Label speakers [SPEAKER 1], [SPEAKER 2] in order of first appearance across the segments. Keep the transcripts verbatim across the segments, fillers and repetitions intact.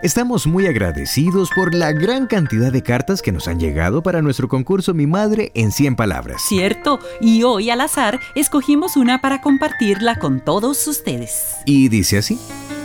[SPEAKER 1] Estamos muy agradecidos por la gran cantidad de cartas que nos han llegado para nuestro concurso Mi Madre en cien palabras.
[SPEAKER 2] Cierto, y hoy al azar escogimos una para compartirla con todos ustedes.
[SPEAKER 1] Y dice así.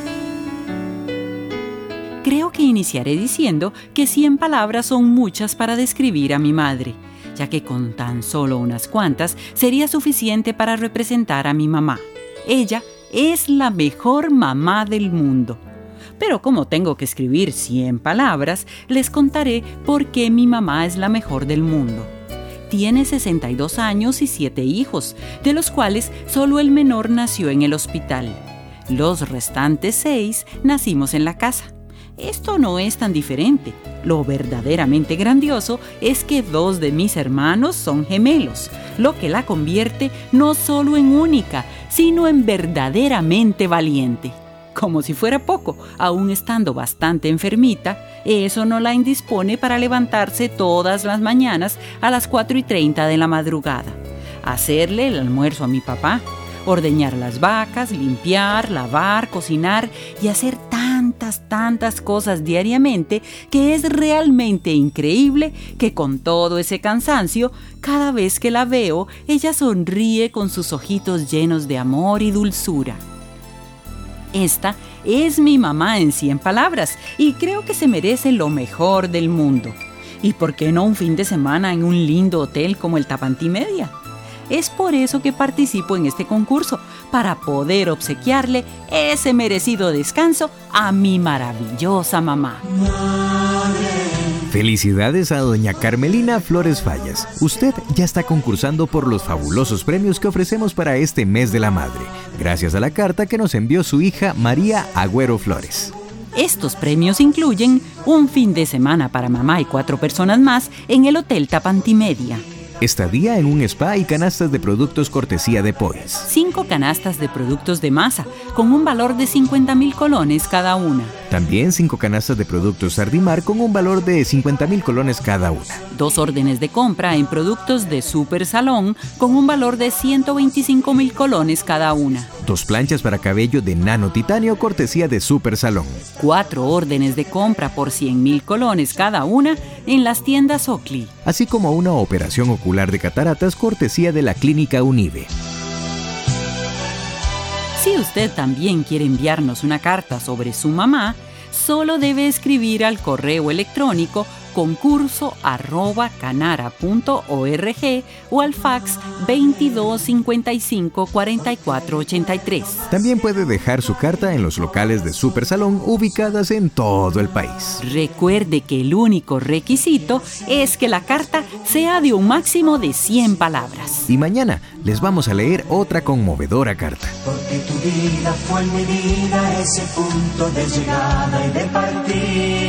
[SPEAKER 2] Creo que iniciaré diciendo que cien palabras son muchas para describir a mi madre, ya que con tan solo unas cuantas sería suficiente para representar a mi mamá. Ella es la mejor mamá del mundo. Pero como tengo que escribir cien palabras, les contaré por qué mi mamá es la mejor del mundo. Tiene sesenta y dos años y siete hijos, de los cuales solo el menor nació en el hospital. Los restantes seis nacimos en la casa. Esto no es tan diferente. Lo verdaderamente grandioso es que dos de mis hermanos son gemelos, lo que la convierte no solo en única, sino en verdaderamente valiente. Como si fuera poco, aún estando bastante enfermita, eso no la indispone para levantarse todas las mañanas a las cuatro y treinta de la madrugada, hacerle el almuerzo a mi papá, ordeñar las vacas, limpiar, lavar, cocinar y hacer tantas, tantas cosas diariamente que es realmente increíble que con todo ese cansancio, cada vez que la veo, ella sonríe con sus ojitos llenos de amor y dulzura. Esta es mi mamá en cien palabras y creo que se merece lo mejor del mundo. ¿Y por qué no un fin de semana en un lindo hotel como el Tapantí Media? Es por eso que participo en este concurso, para poder obsequiarle ese merecido descanso a mi maravillosa mamá.
[SPEAKER 1] Felicidades a doña Carmelina Flores Fallas. Usted ya está concursando por los fabulosos premios que ofrecemos para este mes de la madre, gracias a la carta que nos envió su hija María Agüero Flores.
[SPEAKER 2] Estos premios incluyen un fin de semana para mamá y cuatro personas más en el Hotel Tapantí Media.
[SPEAKER 1] Estadía en un spa y canastas de productos cortesía de Pois.
[SPEAKER 2] Cinco canastas de productos de masa, con un valor de cincuenta mil colones cada una.
[SPEAKER 1] También cinco canastas de productos Sardimar con un valor de cincuenta mil colones cada una.
[SPEAKER 2] Dos órdenes de compra en productos de Super Salón con un valor de ciento veinticinco mil colones cada una.
[SPEAKER 1] Dos planchas para cabello de nano titanio cortesía de Super Salón.
[SPEAKER 2] Cuatro órdenes de compra por cien mil colones cada una en las tiendas Oakley.
[SPEAKER 1] Así como una operación ocular de cataratas cortesía de la Clínica Unive.
[SPEAKER 2] Si usted también quiere enviarnos una carta sobre su mamá, solo debe escribir al correo electrónico concurso arroba canara punto org o al fax veintidós cincuenta y cinco cuarenta y cuatro ochenta y tres.
[SPEAKER 1] También puede dejar su carta en los locales de Super Salón ubicadas en todo el país.
[SPEAKER 2] Recuerde que el único requisito es que la carta sea de un máximo de cien palabras.
[SPEAKER 1] Y mañana les vamos a leer otra conmovedora carta.
[SPEAKER 3] Porque tu vida fue mi vida, ese punto de llegada y de partida.